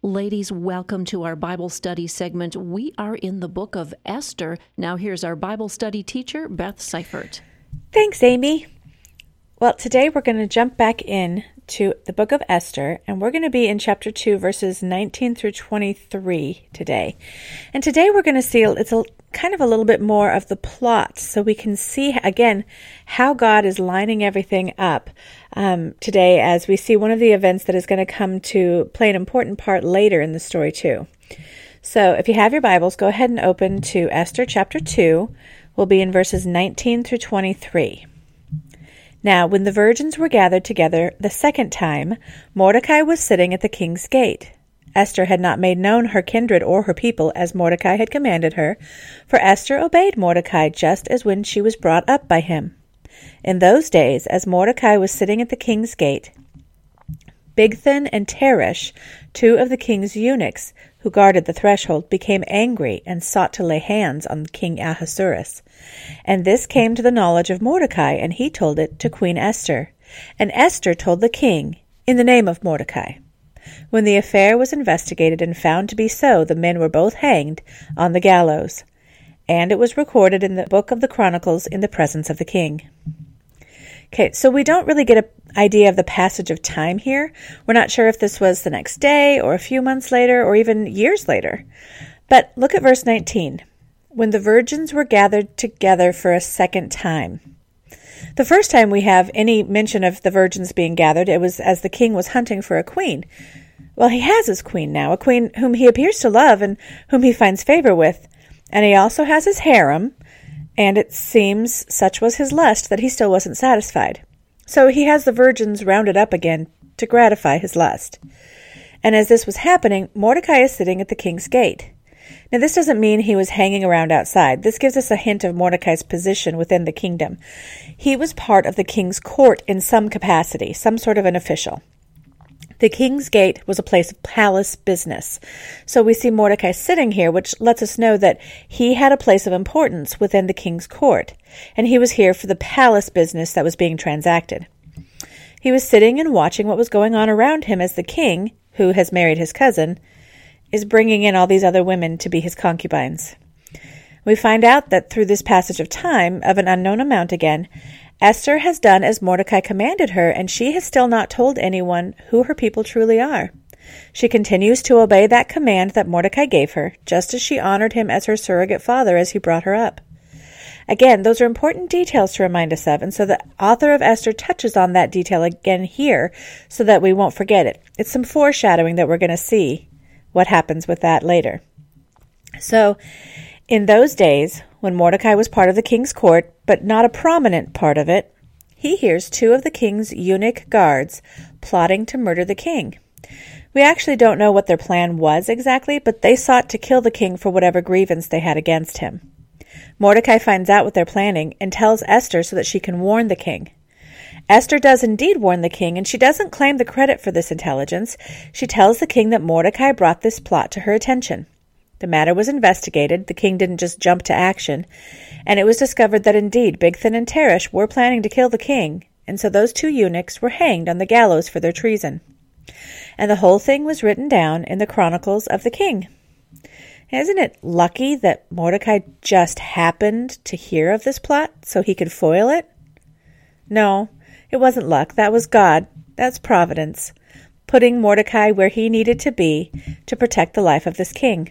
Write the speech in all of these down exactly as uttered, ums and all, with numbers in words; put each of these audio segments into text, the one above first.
Ladies, welcome to our Bible study segment. We are in the book of Esther. Now here's our Bible study teacher, Beth Seifert. Thanks, Amy. Well, today we're going to jump back in to the book of Esther, and we're going to be in chapter two, verses nineteen through twenty-three today. And today we're going to see it's a kind of a little bit more of the plot, so we can see again how God is lining everything up um, today, as we see one of the events that is going to come to play an important part later in the story too. So, if you have your Bibles, go ahead and open to Esther chapter two. We'll be in verses nineteen through twenty-three. Now, when the virgins were gathered together the second time, Mordecai was sitting at the king's gate. Esther had not made known her kindred or her people as Mordecai had commanded her, for Esther obeyed Mordecai just as when she was brought up by him. In those days, as Mordecai was sitting at the king's gate, Bigthan and Teresh, two of the king's eunuchs who guarded the threshold, became angry and sought to lay hands on King Ahasuerus. And this came to the knowledge of Mordecai, and he told it to Queen Esther. And Esther told the king, in the name of Mordecai. When the affair was investigated and found to be so, the men were both hanged on the gallows. And it was recorded in the book of the Chronicles in the presence of the king. Okay, so we don't really get an idea of the passage of time here. We're not sure if this was the next day or a few months later or even years later. But look at verse nineteen. When the virgins were gathered together for a second time. The first time we have any mention of the virgins being gathered, it was as the king was hunting for a queen. Well, he has his queen now, a queen whom he appears to love and whom he finds favor with. And he also has his harem, and it seems such was his lust that he still wasn't satisfied. So he has the virgins rounded up again to gratify his lust. And as this was happening, Mordecai is sitting at the king's gate. Now, this doesn't mean he was hanging around outside. This gives us a hint of Mordecai's position within the kingdom. He was part of the king's court in some capacity, some sort of an official. The king's gate was a place of palace business. So we see Mordecai sitting here, which lets us know that he had a place of importance within the king's court, and he was here for the palace business that was being transacted. He was sitting and watching what was going on around him as the king, who has married his cousin, is bringing in all these other women to be his concubines. We find out that through this passage of time, of an unknown amount again, Esther has done as Mordecai commanded her, and she has still not told anyone who her people truly are. She continues to obey that command that Mordecai gave her, just as she honored him as her surrogate father as he brought her up. Again, those are important details to remind us of, and so the author of Esther touches on that detail again here so that we won't forget it. It's some foreshadowing that we're going to see what happens with that later. So, in those days, when Mordecai was part of the king's court, but not a prominent part of it, he hears two of the king's eunuch guards plotting to murder the king. We actually don't know what their plan was exactly, but they sought to kill the king for whatever grievance they had against him. Mordecai finds out what they're planning and tells Esther so that she can warn the king. Esther does indeed warn the king, and she doesn't claim the credit for this intelligence. She tells the king that Mordecai brought this plot to her attention. The matter was investigated. The king didn't just jump to action, and it was discovered that indeed Bigthan and Teresh were planning to kill the king, and so those two eunuchs were hanged on the gallows for their treason. And the whole thing was written down in the Chronicles of the king. Isn't it lucky that Mordecai just happened to hear of this plot so he could foil it? No. It wasn't luck. That was God. That's providence, putting Mordecai where he needed to be to protect the life of this king.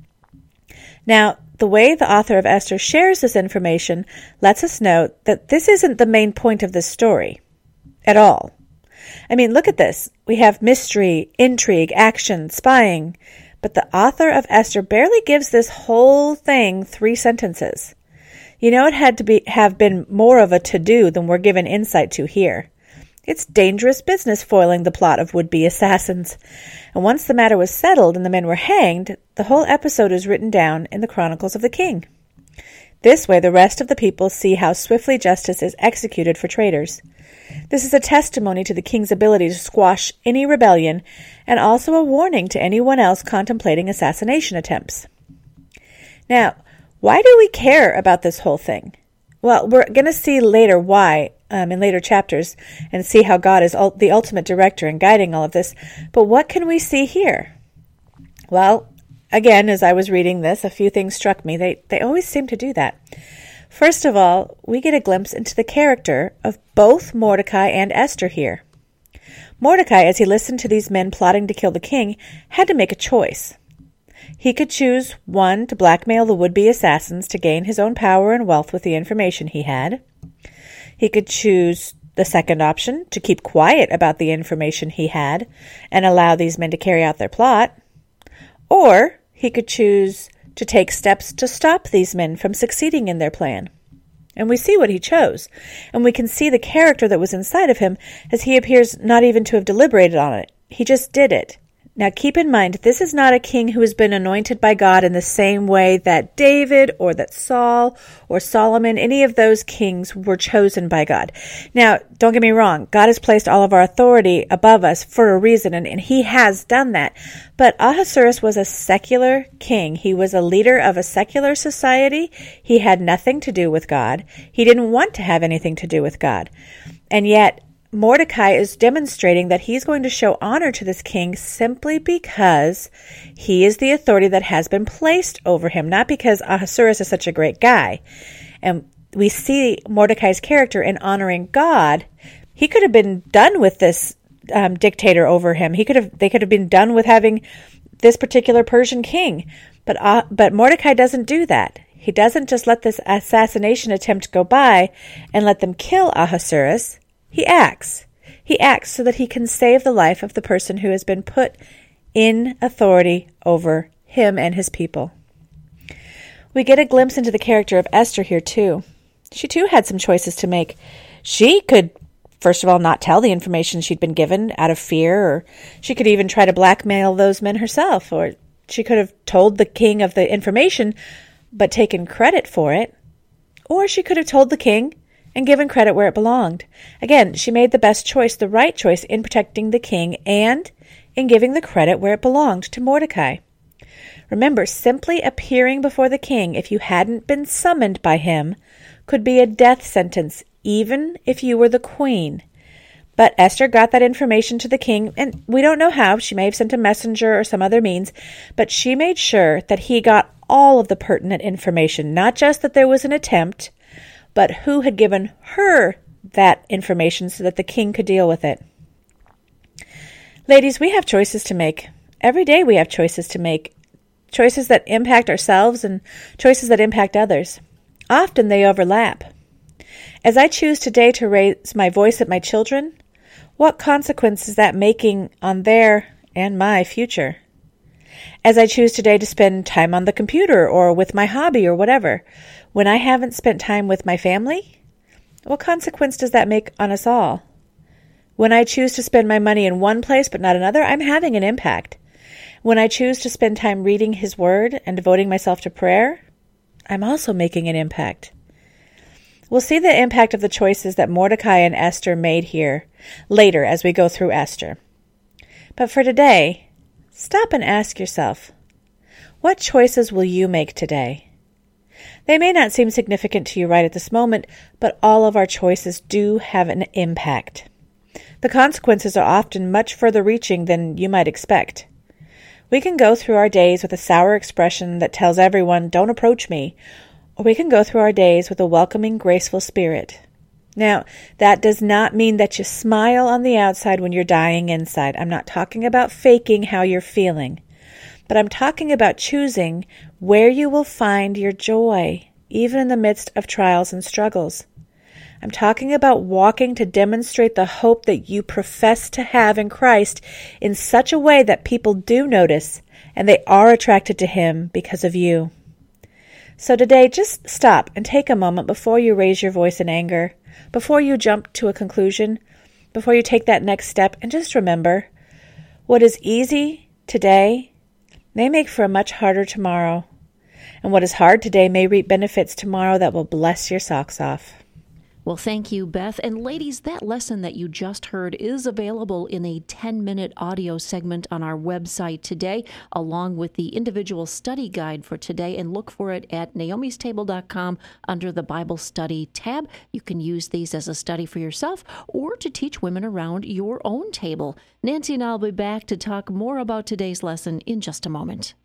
Now, the way the author of Esther shares this information lets us know that this isn't the main point of this story at all. I mean, look at this. We have mystery, intrigue, action, spying, but the author of Esther barely gives this whole thing three sentences. You know, it had to be have been more of a to-do than we're given insight to here. It's dangerous business foiling the plot of would-be assassins. And once the matter was settled and the men were hanged, the whole episode is written down in the Chronicles of the King. This way, the rest of the people see how swiftly justice is executed for traitors. This is a testimony to the king's ability to squash any rebellion, and also a warning to anyone else contemplating assassination attempts. Now, why do we care about this whole thing? Well, we're going to see later why um, in later chapters and see how God is ul- the ultimate director in guiding all of this. But what can we see here? Well, again, as I was reading this, a few things struck me. They, they always seem to do that. First of all, we get a glimpse into the character of both Mordecai and Esther here. Mordecai, as he listened to these men plotting to kill the king, had to make a choice. He could choose, one, to blackmail the would-be assassins to gain his own power and wealth with the information he had. He could choose the second option, to keep quiet about the information he had and allow these men to carry out their plot. Or he could choose to take steps to stop these men from succeeding in their plan. And we see what he chose, and we can see the character that was inside of him as he appears not even to have deliberated on it. He just did it. Now keep in mind, this is not a king who has been anointed by God in the same way that David or that Saul or Solomon, any of those kings were chosen by God. Now, don't get me wrong, God has placed all of our authority above us for a reason, and, and he has done that. But Ahasuerus was a secular king. He was a leader of a secular society. He had nothing to do with God. He didn't want to have anything to do with God. And yet, Mordecai is demonstrating that he's going to show honor to this king simply because he is the authority that has been placed over him, not because Ahasuerus is such a great guy. And we see Mordecai's character in honoring God. He could have been done with this um, dictator over him. He could have. They could have been done with having this particular Persian king. But uh, but Mordecai doesn't do that. He doesn't just let this assassination attempt go by and let them kill Ahasuerus. He acts. He acts so that he can save the life of the person who has been put in authority over him and his people. We get a glimpse into the character of Esther here, too. She, too, had some choices to make. She could, first of all, not tell the information she'd been given out of fear, or she could even try to blackmail those men herself, or she could have told the king of the information but taken credit for it, or she could have told the king and given credit where it belonged. Again, she made the best choice, the right choice in protecting the king and in giving the credit where it belonged to Mordecai. Remember, simply appearing before the king, if you hadn't been summoned by him, could be a death sentence, even if you were the queen. But Esther got that information to the king, and we don't know how. She may have sent a messenger or some other means, but she made sure that he got all of the pertinent information, not just that there was an attempt, but who had given her that information so that the king could deal with it. Ladies, we have choices to make. Every day we have choices to make. Choices that impact ourselves and choices that impact others. Often they overlap. As I choose today to raise my voice at my children, what consequence is that making on their and my future? As I choose today to spend time on the computer or with my hobby or whatever, when I haven't spent time with my family, what consequence does that make on us all? When I choose to spend my money in one place but not another, I'm having an impact. When I choose to spend time reading His Word and devoting myself to prayer, I'm also making an impact. We'll see the impact of the choices that Mordecai and Esther made here later as we go through Esther. But for today, stop and ask yourself, what choices will you make today? They may not seem significant to you right at this moment, but all of our choices do have an impact. The consequences are often much further reaching than you might expect. We can go through our days with a sour expression that tells everyone, "Don't approach me," or we can go through our days with a welcoming, graceful spirit. Now, that does not mean that you smile on the outside when you're dying inside. I'm not talking about faking how you're feeling, but I'm talking about choosing where you will find your joy, even in the midst of trials and struggles. I'm talking about walking to demonstrate the hope that you profess to have in Christ in such a way that people do notice and they are attracted to Him because of you. So today, just stop and take a moment before you raise your voice in anger, before you jump to a conclusion, before you take that next step, and just remember, what is easy today may make for a much harder tomorrow, and what is hard today may reap benefits tomorrow that will bless your socks off. Well, thank you, Beth. And ladies, that lesson that you just heard is available in a ten-minute audio segment on our website today, along with the individual study guide for today. And look for it at naomis table dot com under the Bible Study tab. You can use these as a study for yourself or to teach women around your own table. Nancy and I will be back to talk more about today's lesson in just a moment.